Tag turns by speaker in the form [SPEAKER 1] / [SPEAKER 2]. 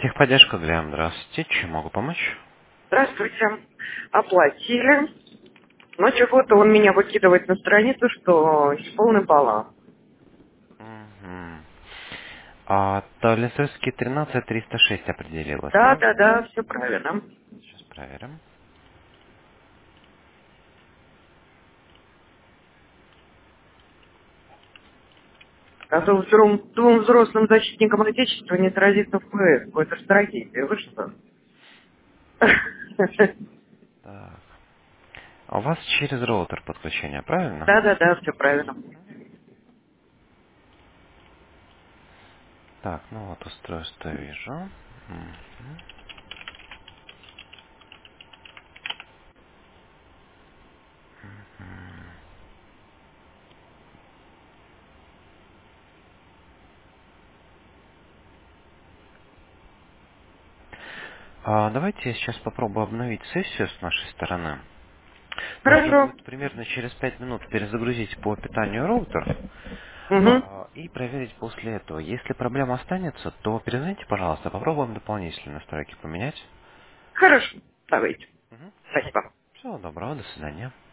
[SPEAKER 1] Техподдержка Глям, здравствуйте. Чем могу помочь?
[SPEAKER 2] Здравствуйте. Оплатили. Но чего-то он меня выкидывает на страницу, что полный баланс.
[SPEAKER 1] Мгм. Таллинсовский 13306 определилось,
[SPEAKER 2] Да,
[SPEAKER 1] да?
[SPEAKER 2] да, да, все правильно.
[SPEAKER 1] Сейчас проверим.
[SPEAKER 2] А то двум взрослым защитникам Отечества не сразиться в ПС. Это же трагедия. Вы что?
[SPEAKER 1] Так. А у вас через роутер подключение, правильно?
[SPEAKER 2] Да, да, да, все правильно.
[SPEAKER 1] Так, ну вот устройство вижу. Мгм. Давайте я сейчас попробую обновить сессию с нашей стороны. Нужно
[SPEAKER 2] Хорошо.
[SPEAKER 1] будет примерно через 5 минут перезагрузить по питанию роутер
[SPEAKER 2] Угу.
[SPEAKER 1] и проверить после этого. Если проблема останется, то перезвоните, пожалуйста, попробуем дополнительные настройки поменять.
[SPEAKER 2] Хорошо. Давайте.
[SPEAKER 1] Мгм.
[SPEAKER 2] Спасибо.
[SPEAKER 1] Всего доброго, до свидания.